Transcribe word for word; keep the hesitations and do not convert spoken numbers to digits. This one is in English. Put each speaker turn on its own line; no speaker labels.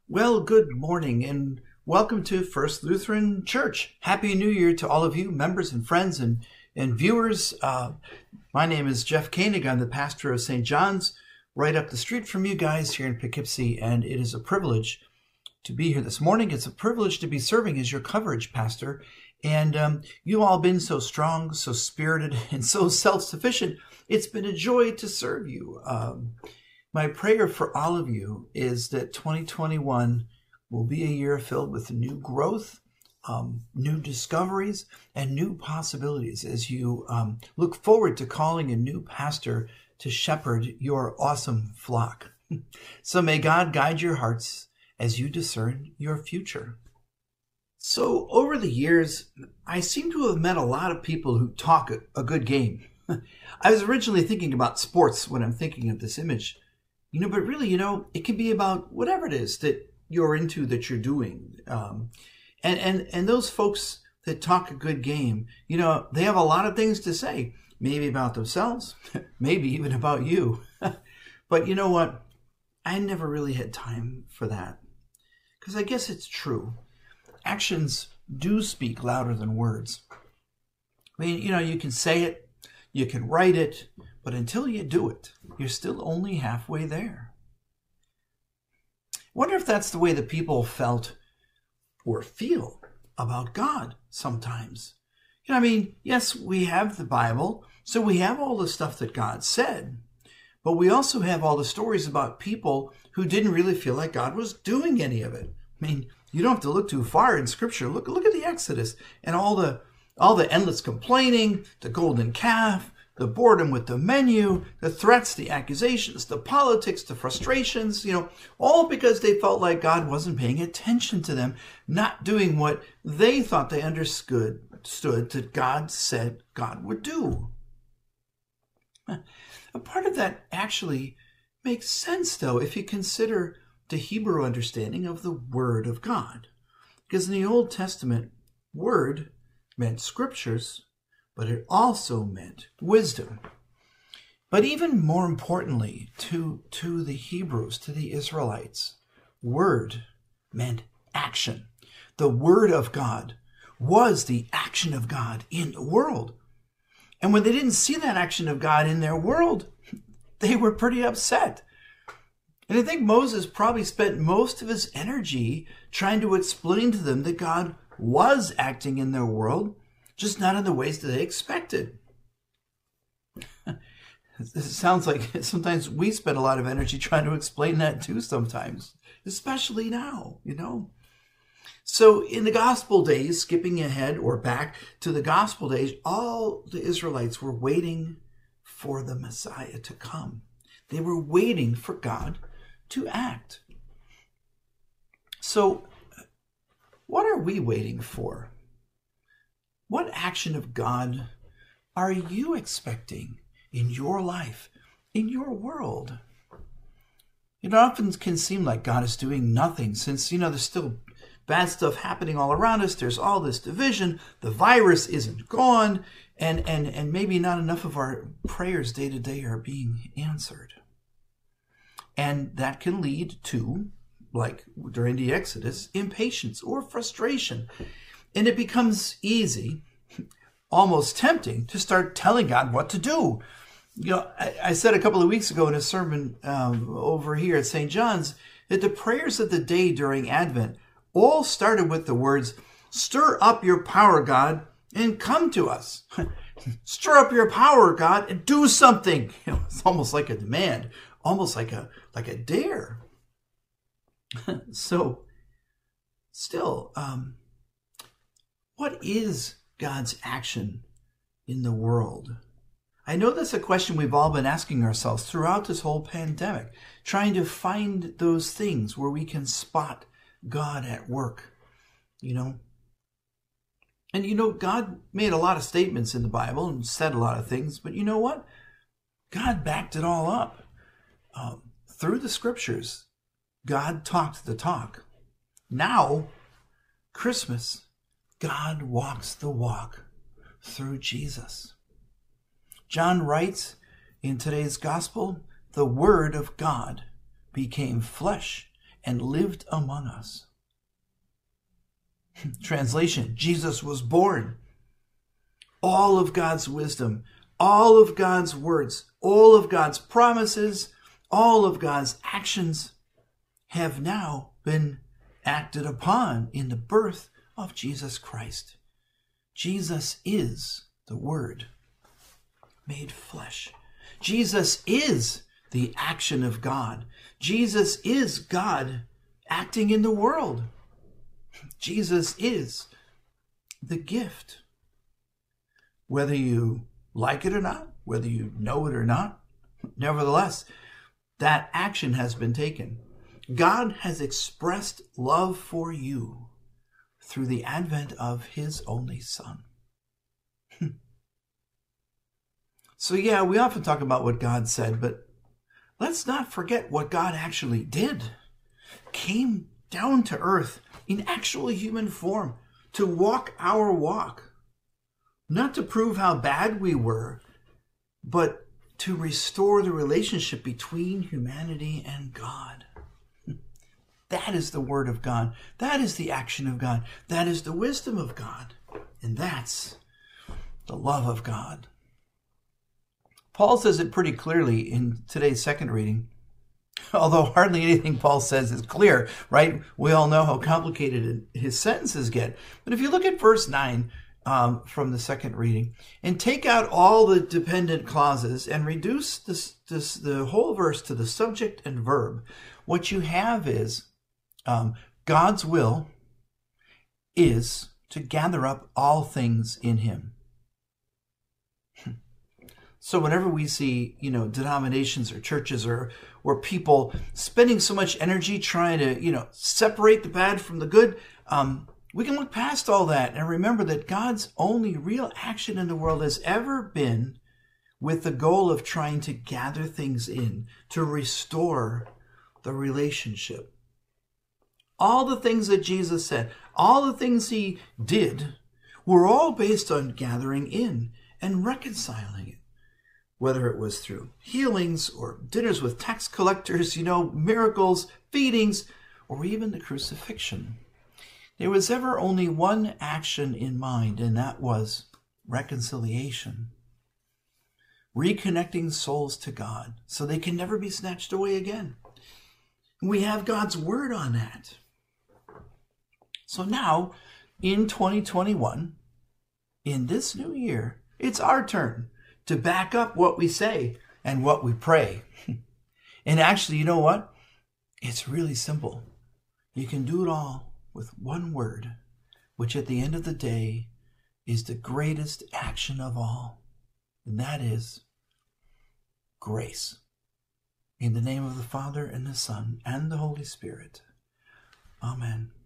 Well, good morning and welcome to First Lutheran Church. Happy New Year to all of you, members and friends and, and viewers. Uh, my name is Jeff Koenig. I'm the pastor of Saint John's, right up the street from you guys here in Poughkeepsie, and it is a privilege to be here this morning. It's a privilege to be serving as your coverage pastor, and um, you all been so strong, so spirited, and so self-sufficient. It's been a joy to serve you. Um, My prayer for all of you is that twenty twenty-one will be a year filled with new growth, um, new discoveries, and new possibilities as you um, look forward to calling a new pastor to shepherd your awesome flock. So may God guide your hearts as you discern your future. So over the years, I seem to have met a lot of people who talk a, a good game. I was originally thinking about sports when I'm thinking of this image. You know, but really, you know, it can be about whatever it is that you're into, that you're doing. Um, and, and, and those folks that talk a good game, you know, they have a lot of things to say, maybe about themselves, maybe even about you. But you know what? I never really had time for that. Because I guess it's true. Actions do speak louder than words. I mean, you know, you can say it, you can write it, but until you do it, you're still only halfway there. I wonder if that's the way that people felt or feel about God sometimes. You know, I mean, yes, we have the Bible, so we have all the stuff that God said, but we also have all the stories about people who didn't really feel like God was doing any of it. I mean, you don't have to look too far in Scripture. Look, look at the Exodus and all the all the endless complaining, the golden calf, the boredom with the menu, the threats, the accusations, the politics, the frustrations, you know, all because they felt like God wasn't paying attention to them, not doing what they thought they understood stood that God said God would do. A part of that actually makes sense, though, if you consider the Hebrew understanding of the Word of God. Because in the Old Testament, Word meant scriptures, but it also meant wisdom. But even more importantly, to, to the Hebrews, to the Israelites, word meant action. The Word of God was the action of God in the world. And when they didn't see that action of God in their world, they were pretty upset. And I think Moses probably spent most of his energy trying to explain to them that God was acting in their world, just not in the ways that they expected. It sounds like sometimes we spend a lot of energy trying to explain that too sometimes, especially now, you know. So in the gospel days, skipping ahead or back to the gospel days, all the Israelites were waiting for the Messiah to come. They were waiting for God to act. So what are we waiting for? What action of God are you expecting in your life, in your world? It often can seem like God is doing nothing since, you know, there's still bad stuff happening all around us. There's all this division. The virus isn't gone. And, and, and maybe not enough of our prayers day to day are being answered. And that can lead to, like during the Exodus, impatience or frustration. And it becomes easy, almost tempting, to start telling God what to do. You know, I, I said a couple of weeks ago in a sermon um, over here at Saint John's that the prayers of the day during Advent all started with the words, "Stir up your power, God, and come to us." Stir up your power, God, and do something. You know, it's almost like a demand, almost like a like a dare. So, still, um, what is God's action in the world? I know that's a question we've all been asking ourselves throughout this whole pandemic, trying to find those things where we can spot God at work, you know. And you know, God made a lot of statements in the Bible and said a lot of things, but you know what? God backed it all up. Um, through the scriptures, God talked the talk. Now, Christmas, God walks the walk through Jesus. John writes in today's gospel, the Word of God became flesh and lived among us. Translation, Jesus was born. All of God's wisdom, all of God's words, all of God's promises, all of God's actions have now been acted upon in the birth of Jesus Christ. Jesus is the Word made flesh. Jesus is the action of God. Jesus is God acting in the world. Jesus is the gift. Whether you like it or not, whether you know it or not, nevertheless, that action has been taken. God has expressed love for you through the advent of his only Son. So yeah, we often talk about what God said, but let's not forget what God actually did. Came down to earth in actual human form to walk our walk. Not to prove how bad we were, but to restore the relationship between humanity and God. That is the Word of God. That is the action of God. That is the wisdom of God. And that's the love of God. Paul says it pretty clearly in today's second reading. Although hardly anything Paul says is clear, right? We all know how complicated his sentences get. But if you look at verse nine um, from the second reading, and take out all the dependent clauses and reduce this, this, the whole verse to the subject and verb, what you have is um, God's will is to gather up all things in him. So whenever we see, you know, denominations or churches or or people spending so much energy trying to, you know, separate the bad from the good, um, we can look past all that and remember that God's only real action in the world has ever been with the goal of trying to gather things in, to restore the relationship. All the things that Jesus said, all the things he did, were all based on gathering in and reconciling it. Whether it was through healings or dinners with tax collectors, you know, miracles, feedings, or even the crucifixion. There was ever only one action in mind, and that was reconciliation. Reconnecting souls to God so they can never be snatched away again. We have God's word on that. So now, in twenty twenty-one, in this new year, it's our turn to back up what we say and what we pray. And actually, you know what? It's really simple. You can do it all with one word, which at the end of the day is the greatest action of all. And that is grace. In the name of the Father and the Son and the Holy Spirit. Amen.